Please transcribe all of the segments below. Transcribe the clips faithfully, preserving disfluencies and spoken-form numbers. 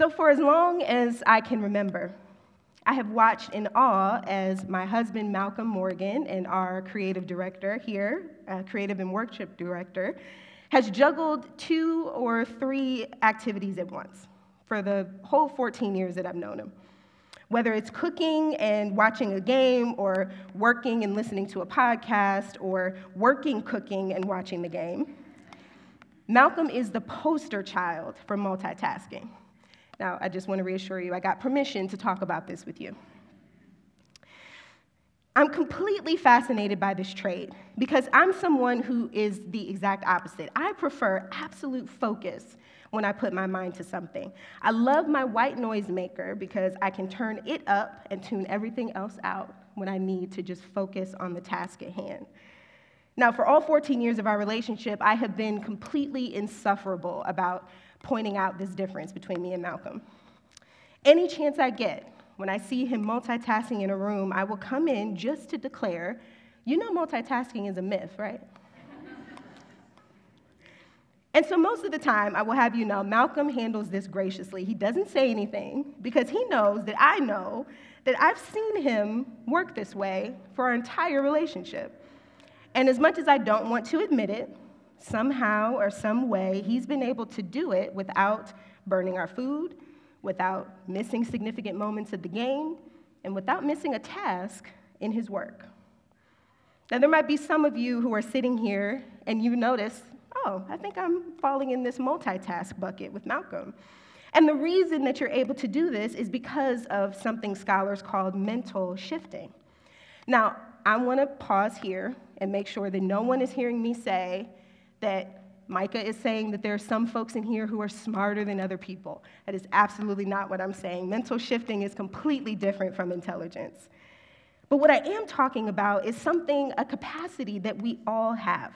So for as long as I can remember, I have watched in awe as my husband, Malcolm Morgan, and our creative director here, uh, creative and worship director, has juggled two or three activities at once for the whole fourteen years that I've known him. Whether it's cooking and watching a game, or working and listening to a podcast, or working, cooking, and watching the game, Malcolm is the poster child for multitasking. Now, I just want to reassure you, I got permission to talk about this with you. I'm completely fascinated by this trait because I'm someone who is the exact opposite. I prefer absolute focus when I put my mind to something. I love my white noise maker because I can turn it up and tune everything else out when I need to just focus on the task at hand. Now, for all fourteen years of our relationship, I have been completely insufferable about pointing out this difference between me and Malcolm. Any chance I get, when I see him multitasking in a room, I will come in just to declare, you know multitasking is a myth, right? And so most of the time, I will have you know, Malcolm handles this graciously. He doesn't say anything because he knows that I know that I've seen him work this way for our entire relationship. And as much as I don't want to admit it, somehow or some way, he's been able to do it without burning our food, without missing significant moments of the game, and without missing a task in his work. Now, there might be some of you who are sitting here and you notice, oh, I think I'm falling in this multitask bucket with Malcolm. And the reason that you're able to do this is because of something scholars call mental shifting. Now, I want to pause here and make sure that no one is hearing me say that Micah is saying that there are some folks in here who are smarter than other people. That is absolutely not what I'm saying. Mental shifting is completely different from intelligence. But what I am talking about is something, a capacity that we all have.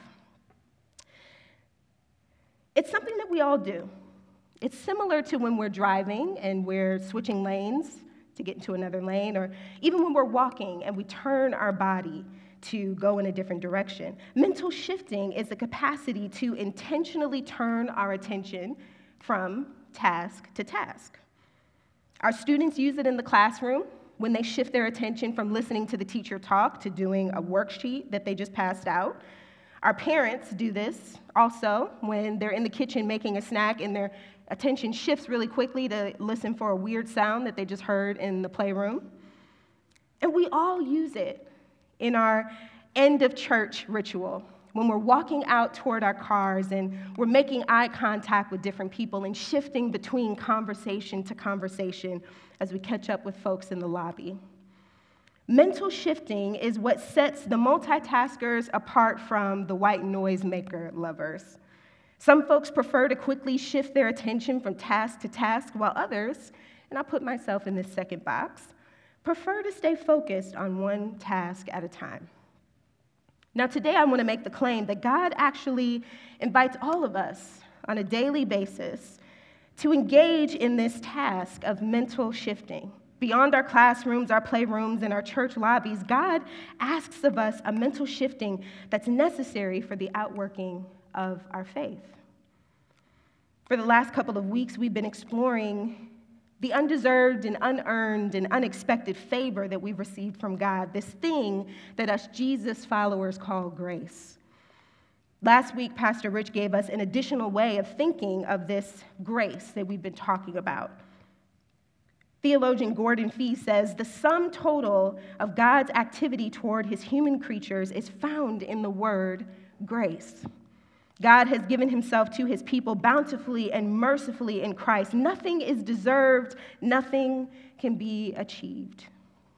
It's something that we all do. It's similar to when we're driving and we're switching lanes to get into another lane, or even when we're walking and we turn our body to go in a different direction. Mental shifting is the capacity to intentionally turn our attention from task to task. Our students use it in the classroom when they shift their attention from listening to the teacher talk to doing a worksheet that they just passed out. Our parents do this also when they're in the kitchen making a snack and their attention shifts really quickly to listen for a weird sound that they just heard in the playroom. And we all use it in our end of church ritual when we're walking out toward our cars and we're making eye contact with different people and shifting between conversation to conversation as we catch up with folks in the lobby. Mental shifting is what sets the multitaskers apart from the white noise maker lovers. Some folks prefer to quickly shift their attention from task to task, while others, and I'll put myself in this second box, prefer to stay focused on one task at a time. Now, today I want to make the claim that God actually invites all of us on a daily basis to engage in this task of mental shifting. Beyond our classrooms, our playrooms, and our church lobbies, God asks of us a mental shifting that's necessary for the outworking of our faith. For the last couple of weeks, we've been exploring the undeserved and unearned and unexpected favor that we've received from God, this thing that us Jesus followers call grace. Last week, Pastor Rich gave us an additional way of thinking of this grace that we've been talking about. Theologian Gordon Fee says, the sum total of God's activity toward his human creatures is found in the word grace. God has given himself to his people bountifully and mercifully in Christ. Nothing is deserved, nothing can be achieved.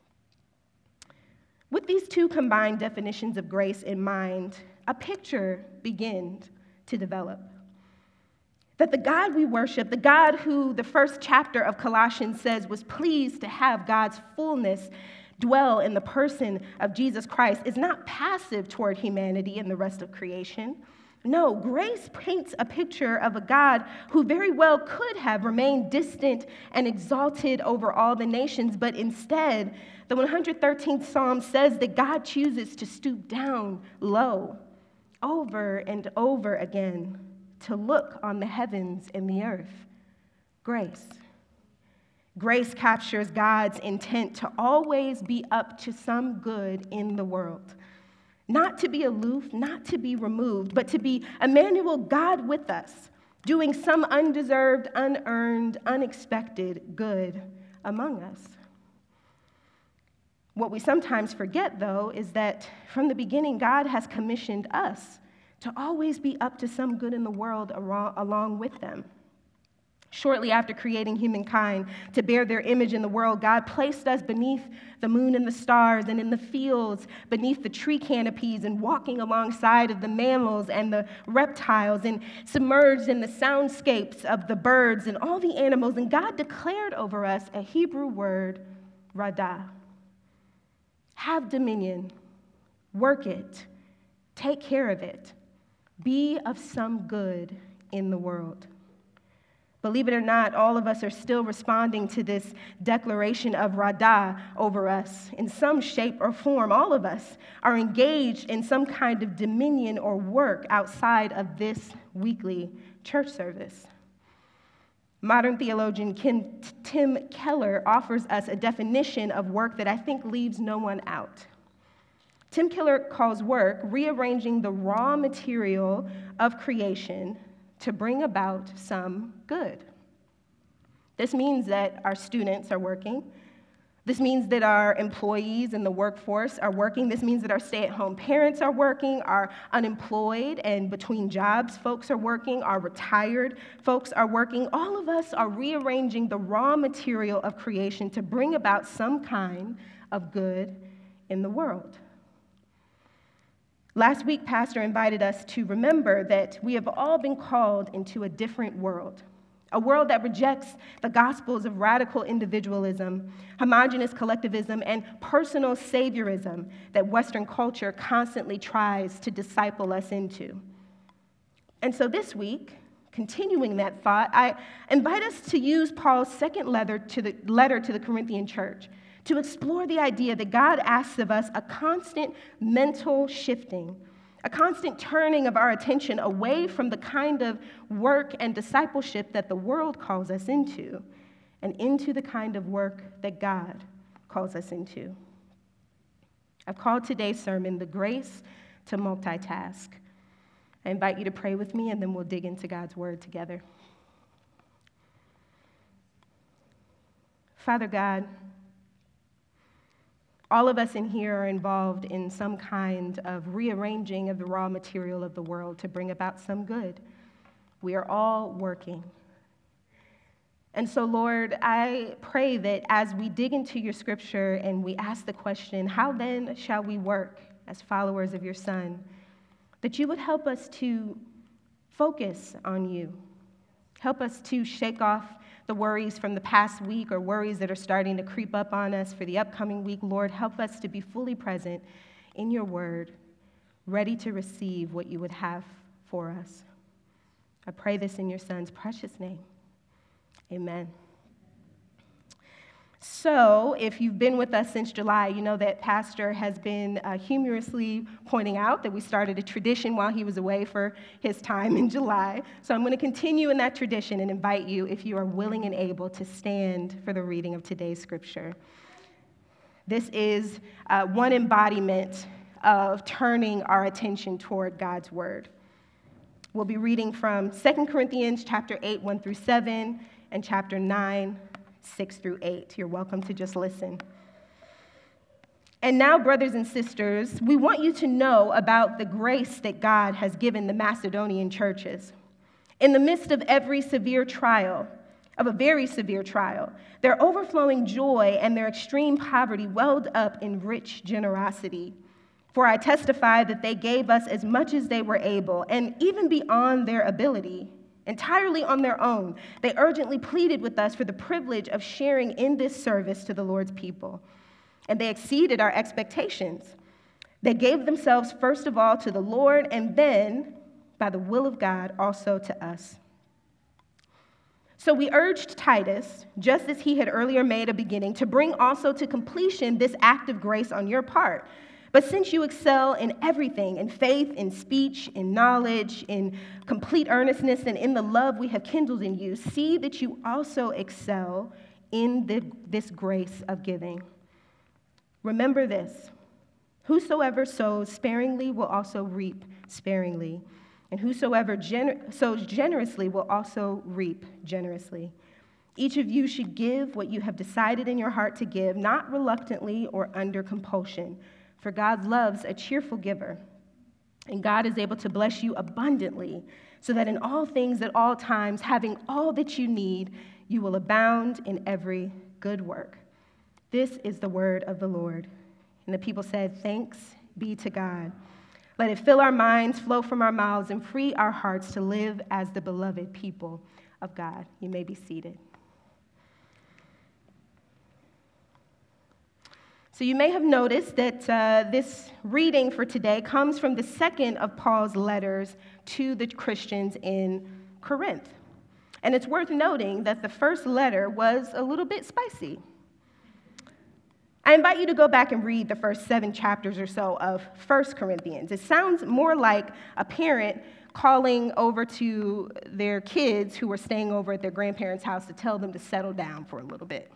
With these two combined definitions of grace in mind, a picture began to develop. That the God we worship, the God who the first chapter of Colossians says was pleased to have God's fullness dwell in the person of Jesus Christ, is not passive toward humanity and the rest of creation. No, grace paints a picture of a God who very well could have remained distant and exalted over all the nations, but instead, the one hundred thirteenth Psalm says that God chooses to stoop down low over and over again to look on the heavens and the earth. Grace. Grace captures God's intent to always be up to some good in the world. Not to be aloof, not to be removed, but to be Emmanuel, God with us, doing some undeserved, unearned, unexpected good among us. What we sometimes forget, though, is that from the beginning, God has commissioned us to always be up to some good in the world along with them. Shortly after creating humankind to bear their image in the world, God placed us beneath the moon and the stars and in the fields, beneath the tree canopies, and walking alongside of the mammals and the reptiles, and submerged in the soundscapes of the birds and all the animals. And God declared over us a Hebrew word, radah. Have dominion, work it, take care of it, be of some good in the world. Believe it or not, all of us are still responding to this declaration of radah over us in some shape or form. All of us are engaged in some kind of dominion or work outside of this weekly church service. Modern theologian Kim, Tim Keller offers us a definition of work that I think leaves no one out. Tim Keller calls work rearranging the raw material of creation to bring about some good. This means that our students are working. This means that our employees in the workforce are working. This means that our stay-at-home parents are working, our unemployed and between jobs folks are working, our retired folks are working. All of us are rearranging the raw material of creation to bring about some kind of good in the world. Last week, Pastor invited us to remember that we have all been called into a different world. A world that rejects the gospels of radical individualism, homogenous collectivism, and personal saviorism that Western culture constantly tries to disciple us into. And so this week, continuing that thought, I invite us to use Paul's second letter to the, letter to the Corinthian church to explore the idea that God asks of us a constant mental shifting, a constant turning of our attention away from the kind of work and discipleship that the world calls us into and into the kind of work that God calls us into. I've called today's sermon, The Grace to Multitask. I invite you to pray with me, and then we'll dig into God's word together. Father God, all of us in here are involved in some kind of rearranging of the raw material of the world to bring about some good. We are all working. And so, Lord, I pray that as we dig into your scripture and we ask the question, how then shall we work as followers of your Son, that you would help us to focus on you. Help us to shake off the worries from the past week or worries that are starting to creep up on us for the upcoming week. Lord, help us to be fully present in your word, ready to receive what you would have for us. I pray this in your Son's precious name. Amen. So, if you've been with us since July, you know that Pastor has been uh, humorously pointing out that we started a tradition while he was away for his time in July. So I'm going to continue in that tradition and invite you, if you are willing and able, to stand for the reading of today's scripture. This is uh, one embodiment of turning our attention toward God's word. We'll be reading from Second Corinthians chapter eight, one through seven, and chapter nine, six through eight. You're welcome to just listen. And now, brothers and sisters, we want you to know about the grace that God has given the Macedonian churches. In the midst of every severe trial, of a very severe trial, their overflowing joy and their extreme poverty welled up in rich generosity. For I testify that they gave us as much as they were able, and even beyond their ability. Entirely on their own, they urgently pleaded with us for the privilege of sharing in this service to the Lord's people. And they exceeded our expectations. They gave themselves first of all to the Lord, and then, by the will of God, also to us. So we urged Titus, just as he had earlier made a beginning, to bring also to completion this act of grace on your part. But since you excel in everything, in faith, in speech, in knowledge, in complete earnestness, and in the love we have kindled in you, see that you also excel in the, this grace of giving. Remember this: whosoever sows sparingly will also reap sparingly, and whosoever gener- sows generously will also reap generously. Each of you should give what you have decided in your heart to give, not reluctantly or under compulsion, for God loves a cheerful giver. And God is able to bless you abundantly, so that in all things at all times, having all that you need, you will abound in every good work. This is the word of the Lord. And the people said, "Thanks be to God." Let it fill our minds, flow from our mouths, and free our hearts to live as the beloved people of God. You may be seated. So you may have noticed that uh, this reading for today comes from the second of Paul's letters to the Christians in Corinth. And it's worth noting that the first letter was a little bit spicy. I invite you to go back and read the first seven chapters or so of First Corinthians. It sounds more like a parent calling over to their kids who were staying over at their grandparents' house to tell them to settle down for a little bit.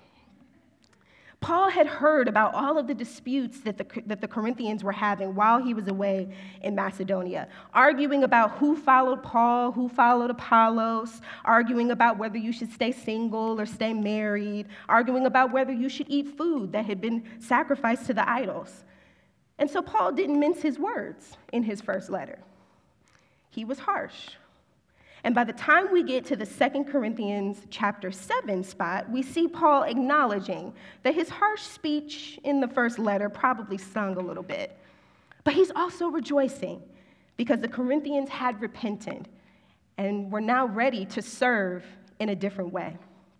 Paul had heard about all of the disputes that the, that the Corinthians were having while he was away in Macedonia, arguing about who followed Paul, who followed Apollos, arguing about whether you should stay single or stay married, arguing about whether you should eat food that had been sacrificed to the idols. And so Paul didn't mince his words in his first letter. He was harsh. And by the time we get to the Second Corinthians chapter seven spot, we see Paul acknowledging that his harsh speech in the first letter probably stung a little bit. But he's also rejoicing because the Corinthians had repented and were now ready to serve in a different way.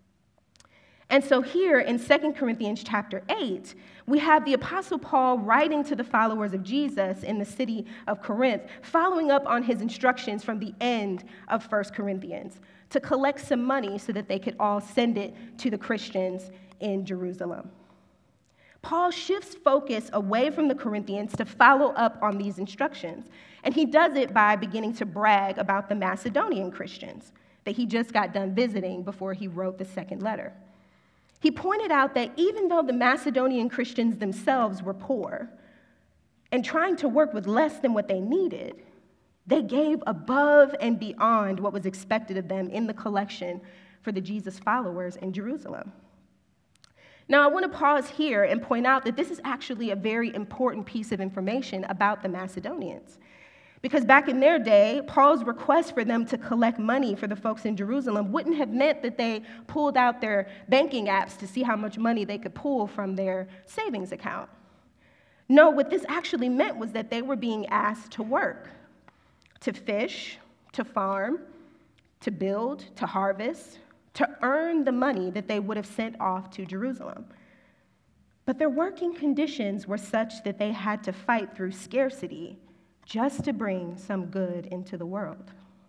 And so here in Second Corinthians chapter eight, we have the Apostle Paul writing to the followers of Jesus in the city of Corinth, following up on his instructions from the end of First Corinthians to collect some money so that they could all send it to the Christians in Jerusalem. Paul shifts focus away from the Corinthians to follow up on these instructions, and he does it by beginning to brag about the Macedonian Christians that he just got done visiting before he wrote the second letter. He pointed out that even though the Macedonian Christians themselves were poor and trying to work with less than what they needed, they gave above and beyond what was expected of them in the collection for the Jesus followers in Jerusalem. Now, I want to pause here and point out that this is actually a very important piece of information about the Macedonians. Because back in their day, Paul's request for them to collect money for the folks in Jerusalem wouldn't have meant that they pulled out their banking apps to see how much money they could pull from their savings account. No, what this actually meant was that they were being asked to work, to fish, to farm, to build, to harvest, to earn the money that they would have sent off to Jerusalem. But their working conditions were such that they had to fight through scarcity just to bring some good into the world.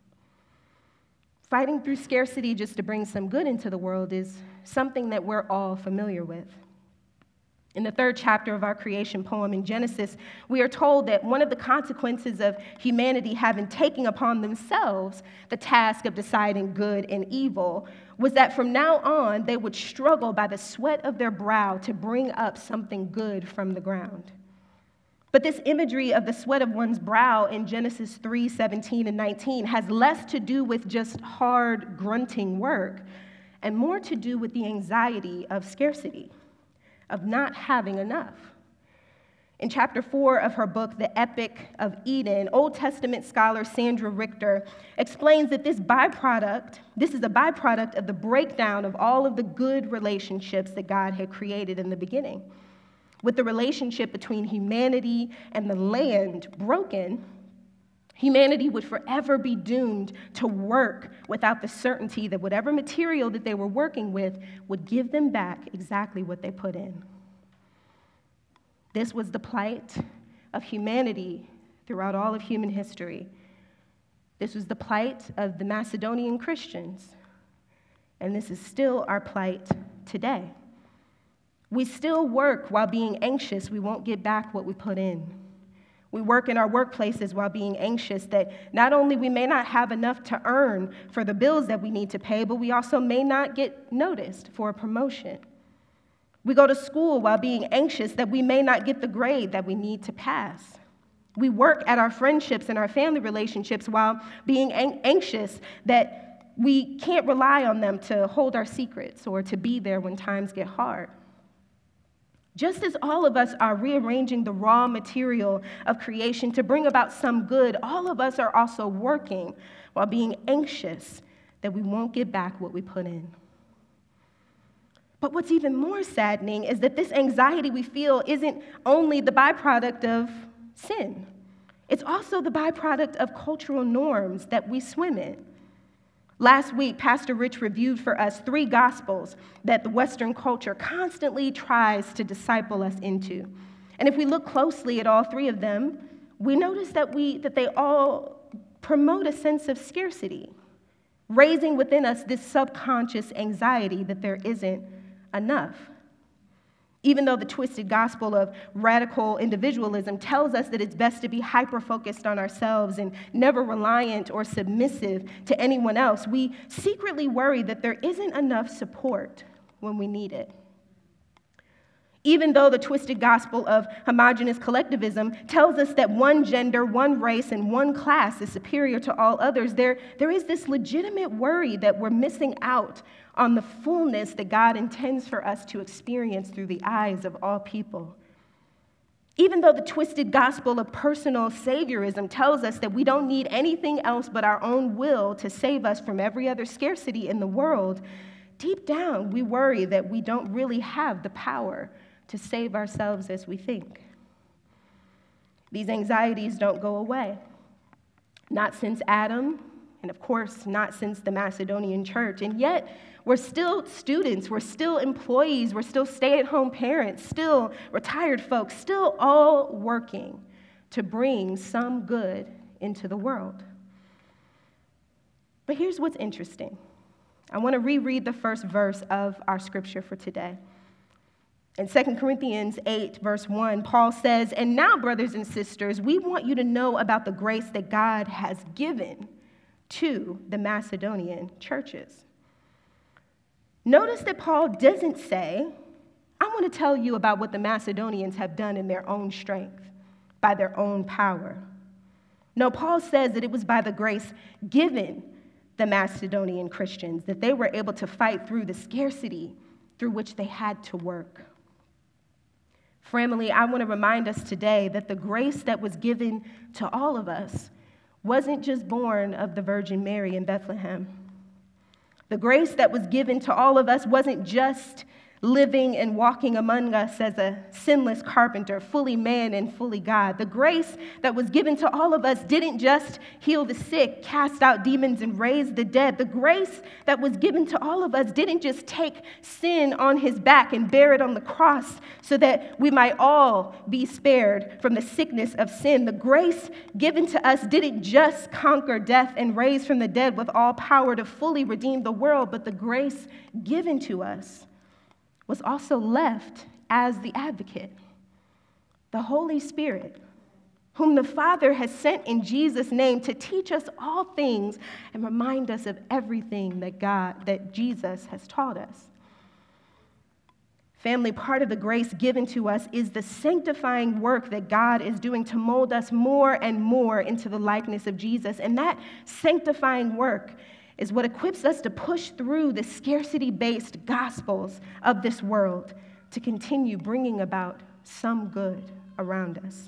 Fighting through scarcity just to bring some good into the world is something that we're all familiar with. In the third chapter of our creation poem in Genesis, we are told that one of the consequences of humanity having taken upon themselves the task of deciding good and evil was that from now on, they would struggle by the sweat of their brow to bring up something good from the ground. But this imagery of the sweat of one's brow in Genesis three, seventeen, and nineteen has less to do with just hard, grunting work and more to do with the anxiety of scarcity, of not having enough. In chapter four of her book, The Epic of Eden, Old Testament scholar Sandra Richter explains that this byproduct, this is a byproduct of the breakdown of all of the good relationships that God had created in the beginning. With the relationship between humanity and the land broken, humanity would forever be doomed to work without the certainty that whatever material that they were working with would give them back exactly what they put in. This was the plight of humanity throughout all of human history. This was the plight of the Macedonian Christians, and this is still our plight today. We still work while being anxious we won't get back what we put in. We work in our workplaces while being anxious that not only we may not have enough to earn for the bills that we need to pay, but we also may not get noticed for a promotion. We go to school while being anxious that we may not get the grade that we need to pass. We work at our friendships and our family relationships while being an- anxious that we can't rely on them to hold our secrets or to be there when times get hard. Just as all of us are rearranging the raw material of creation to bring about some good, all of us are also working while being anxious that we won't get back what we put in. But what's even more saddening is that this anxiety we feel isn't only the byproduct of sin. It's also the byproduct of cultural norms that we swim in. Last week, Pastor Rich reviewed for us three gospels that the Western culture constantly tries to disciple us into. And if we look closely at all three of them, we notice that we that they all promote a sense of scarcity, raising within us this subconscious anxiety that there isn't enough. Even though the twisted gospel of radical individualism tells us that it's best to be hyper-focused on ourselves and never reliant or submissive to anyone else, we secretly worry that there isn't enough support when we need it. Even though the twisted gospel of homogeneous collectivism tells us that one gender, one race, and one class is superior to all others, there, there is this legitimate worry that we're missing out on the fullness that God intends for us to experience through the eyes of all people. Even though the twisted gospel of personal saviorism tells us that we don't need anything else but our own will to save us from every other scarcity in the world, deep down we worry that we don't really have the power to save ourselves as we think. These anxieties don't go away. Not since Adam, and of course, not since the Macedonian church. And yet, we're still students, we're still employees, we're still stay-at-home parents, still retired folks, still all working to bring some good into the world. But here's what's interesting. I want to reread the first verse of our scripture for today. In Second Corinthians eight, verse one, Paul says, "And now, brothers and sisters, we want you to know about the grace that God has given to the Macedonian churches." Notice that Paul doesn't say, "I want to tell you about what the Macedonians have done in their own strength, by their own power." No, Paul says that it was by the grace given the Macedonian Christians that they were able to fight through the scarcity through which they had to work. Family, I want to remind us today that the grace that was given to all of us wasn't just born of the Virgin Mary in Bethlehem. The grace that was given to all of us wasn't just living and walking among us as a sinless carpenter, fully man and fully God. The grace that was given to all of us didn't just heal the sick, cast out demons, and raise the dead. The grace that was given to all of us didn't just take sin on his back and bear it on the cross so that we might all be spared from the sickness of sin. The grace given to us didn't just conquer death and raise from the dead with all power to fully redeem the world, but the grace given to us was also left as the advocate, the Holy Spirit, whom the Father has sent in Jesus' name to teach us all things and remind us of everything that God, that Jesus has taught us. Family, part of the grace given to us is the sanctifying work that God is doing to mold us more and more into the likeness of Jesus. And that sanctifying work is what equips us to push through the scarcity-based gospels of this world to continue bringing about some good around us.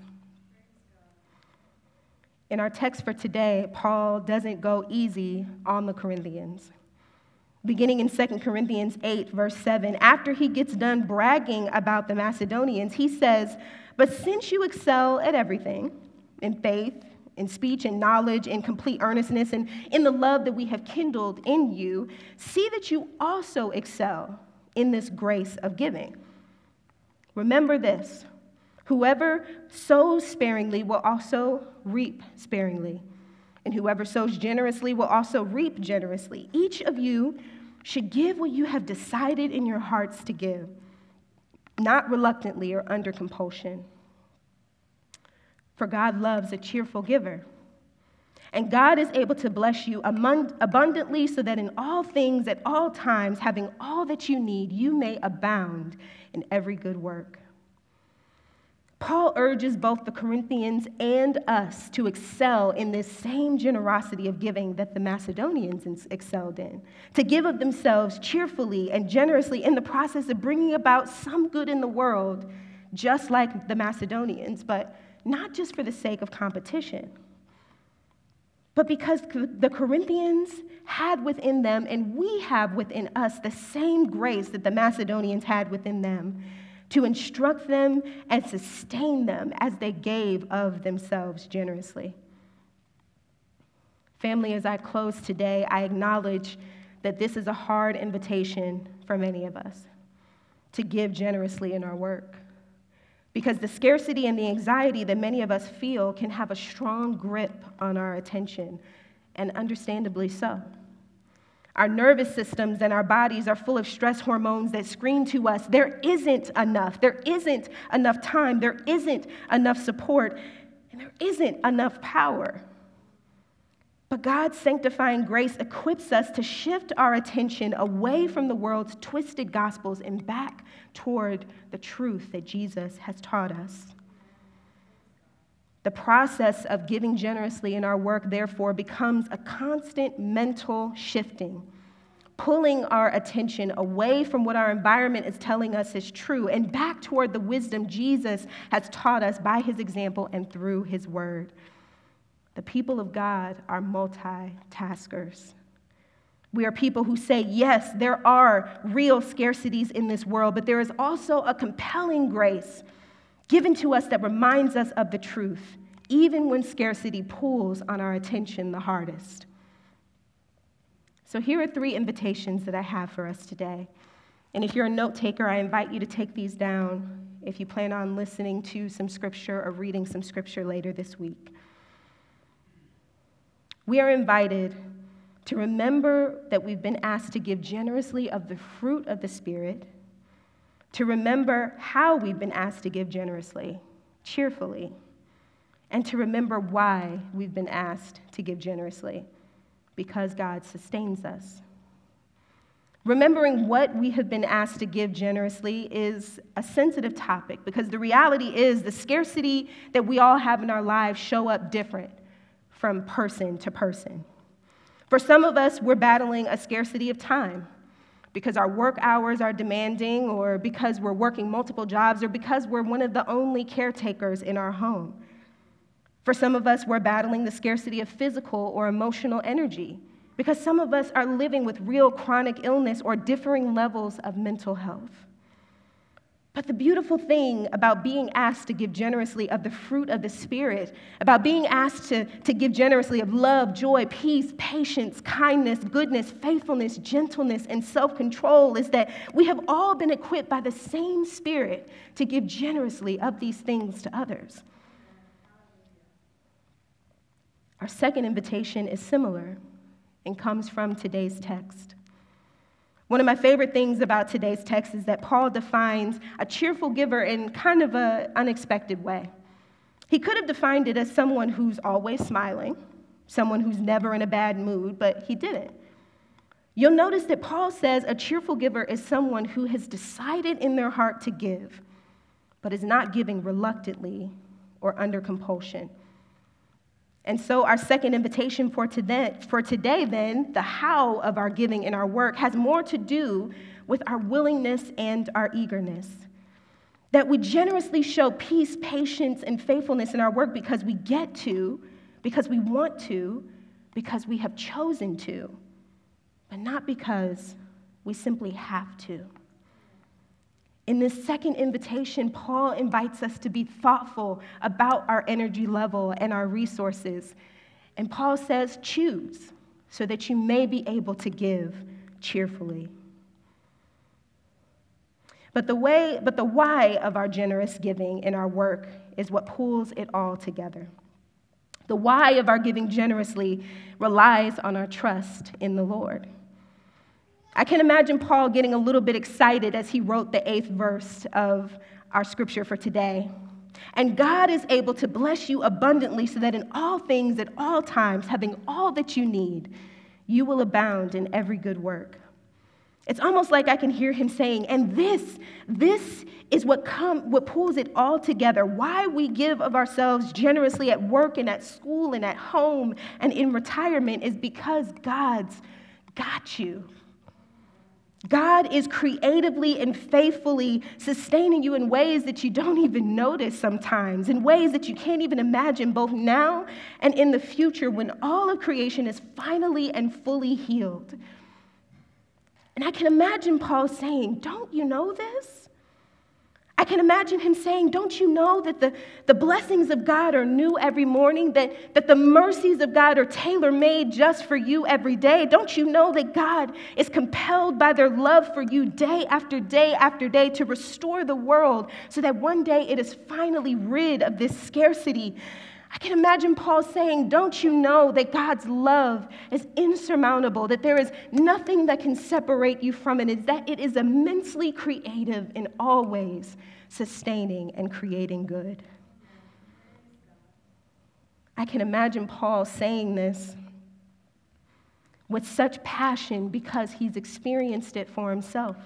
In our text for today, Paul doesn't go easy on the Corinthians. Beginning in Second Corinthians eight, verse seven, after he gets done bragging about the Macedonians, he says, "But since you excel at everything, in faith, in speech and knowledge, in complete earnestness, and in the love that we have kindled in you, see that you also excel in this grace of giving. Remember this, whoever sows sparingly will also reap sparingly, and whoever sows generously will also reap generously. Each of you should give what you have decided in your hearts to give, not reluctantly or under compulsion." For God loves a cheerful giver. And God is able to bless you abundantly so that in all things, at all times, having all that you need, you may abound in every good work. Paul urges both the Corinthians and us to excel in this same generosity of giving that the Macedonians excelled in, to give of themselves cheerfully and generously in the process of bringing about some good in the world, just like the Macedonians, but not just for the sake of competition, but because the Corinthians had within them, and we have within us, the same grace that the Macedonians had within them, to instruct them and sustain them as they gave of themselves generously. Family, as I close today, I acknowledge that this is a hard invitation for many of us to give generously in our work, because the scarcity and the anxiety that many of us feel can have a strong grip on our attention, and understandably so. Our nervous systems and our bodies are full of stress hormones that scream to us, there isn't enough, there isn't enough time, there isn't enough support, and there isn't enough power. But God's sanctifying grace equips us to shift our attention away from the world's twisted gospels and back toward the truth that Jesus has taught us. The process of giving generously in our work, therefore, becomes a constant mental shifting, pulling our attention away from what our environment is telling us is true and back toward the wisdom Jesus has taught us by his example and through his word. The people of God are multitaskers. We are people who say, yes, there are real scarcities in this world, but there is also a compelling grace given to us that reminds us of the truth, even when scarcity pulls on our attention the hardest. So here are three invitations that I have for us today. And if you're a note taker, I invite you to take these down if you plan on listening to some scripture or reading some scripture later this week. We are invited to remember that we've been asked to give generously of the fruit of the Spirit, to remember how we've been asked to give generously, cheerfully, and to remember why we've been asked to give generously, because God sustains us. Remembering what we have been asked to give generously is a sensitive topic, because the reality is the scarcity that we all have in our lives show up different from person to person. For some of us, we're battling a scarcity of time because our work hours are demanding, or because we're working multiple jobs, or because we're one of the only caretakers in our home. For some of us, we're battling the scarcity of physical or emotional energy because some of us are living with real chronic illness or differing levels of mental health. But the beautiful thing about being asked to give generously of the fruit of the Spirit, about being asked to, to give generously of love, joy, peace, patience, kindness, goodness, faithfulness, gentleness, and self-control, is that we have all been equipped by the same Spirit to give generously of these things to others. Our second invitation is similar and comes from today's text. One of my favorite things about today's text is that Paul defines a cheerful giver in kind of an unexpected way. He could have defined it as someone who's always smiling, someone who's never in a bad mood, but he didn't. You'll notice that Paul says a cheerful giver is someone who has decided in their heart to give, but is not giving reluctantly or under compulsion. And so our second invitation for today, for today, then, the how of our giving in our work has more to do with our willingness and our eagerness. That we generously show peace, patience, and faithfulness in our work because we get to, because we want to, because we have chosen to, but not because we simply have to. In this second invitation, Paul invites us to be thoughtful about our energy level and our resources. And Paul says, choose so that you may be able to give cheerfully. But the way, but the why of our generous giving in our work is what pulls it all together. The why of our giving generously relies on our trust in the Lord. I can imagine Paul getting a little bit excited as he wrote the eighth verse of our scripture for today. And God is able to bless you abundantly so that in all things, at all times, having all that you need, you will abound in every good work. It's almost like I can hear him saying, and this, this is what come, what pulls it all together. Why we give of ourselves generously at work and at school and at home and in retirement is because God's got you. God is creatively and faithfully sustaining you in ways that you don't even notice sometimes, in ways that you can't even imagine, both now and in the future when all of creation is finally and fully healed. And I can imagine Paul saying, don't you know this? I can imagine him saying, don't you know that the, the blessings of God are new every morning, that, that the mercies of God are tailor-made just for you every day? Don't you know that God is compelled by their love for you day after day after day to restore the world so that one day it is finally rid of this scarcity? I can imagine Paul saying, don't you know that God's love is insurmountable, that there is nothing that can separate you from it, is that it is immensely creative in all ways, sustaining and creating good. I can imagine Paul saying this with such passion because he's experienced it for himself.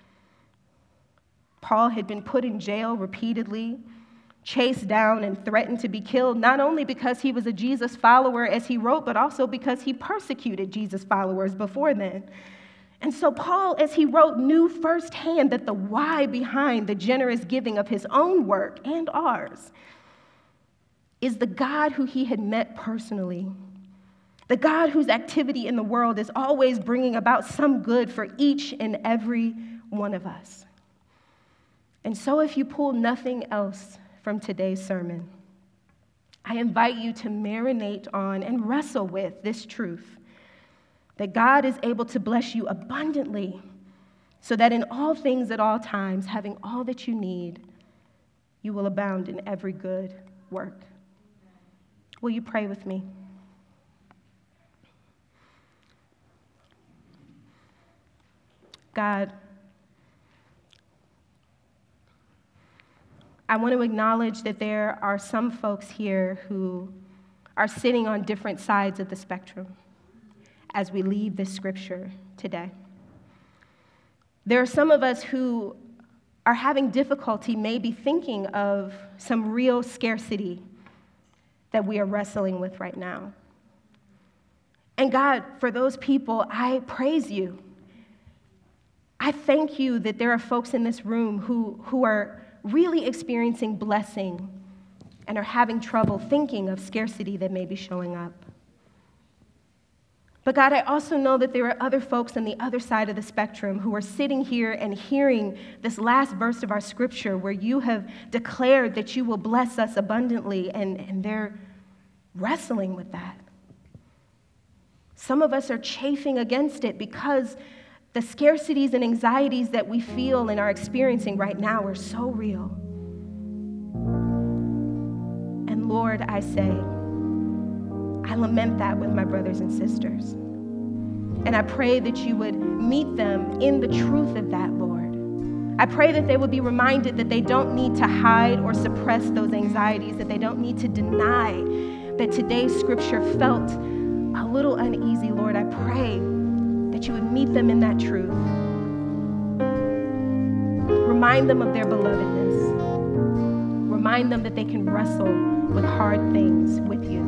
Paul had been put in jail repeatedly, chased down and threatened to be killed, not only because he was a Jesus follower, as he wrote, but also because he persecuted Jesus followers before then. And so Paul, as he wrote, knew firsthand that the why behind the generous giving of his own work and ours is the God who he had met personally, the God whose activity in the world is always bringing about some good for each and every one of us. And so if you pull nothing else from today's sermon, I invite you to marinate on and wrestle with this truth, that God is able to bless you abundantly so that in all things at all times, having all that you need, you will abound in every good work. Will you pray with me? God, I want to acknowledge that there are some folks here who are sitting on different sides of the spectrum as we leave this scripture today. There are some of us who are having difficulty maybe thinking of some real scarcity that we are wrestling with right now. And God, for those people, I praise you. I thank you that there are folks in this room who, who are really experiencing blessing and are having trouble thinking of scarcity that may be showing up. But God, I also know that there are other folks on the other side of the spectrum who are sitting here and hearing this last verse of our scripture where you have declared that you will bless us abundantly, and, and they're wrestling with that. Some of us are chafing against it because the scarcities and anxieties that we feel and are experiencing right now are so real. And Lord, I say, I lament that with my brothers and sisters. And I pray that you would meet them in the truth of that, Lord. I pray that they would be reminded that they don't need to hide or suppress those anxieties, that they don't need to deny that today's scripture felt a little uneasy, Lord. I pray that you would meet them in that truth. Remind them of their belovedness. Remind them that they can wrestle with hard things with you.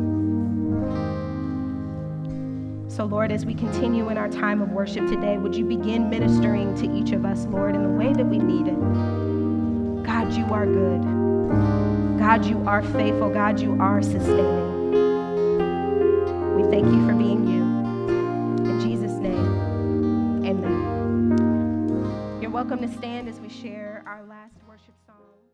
So, Lord, as we continue in our time of worship today, would you begin ministering to each of us, Lord, in the way that we need it? God, you are good. God, you are faithful. God, you are sustaining. We thank you for being you. Amen. You're welcome to stand as we share our last worship song.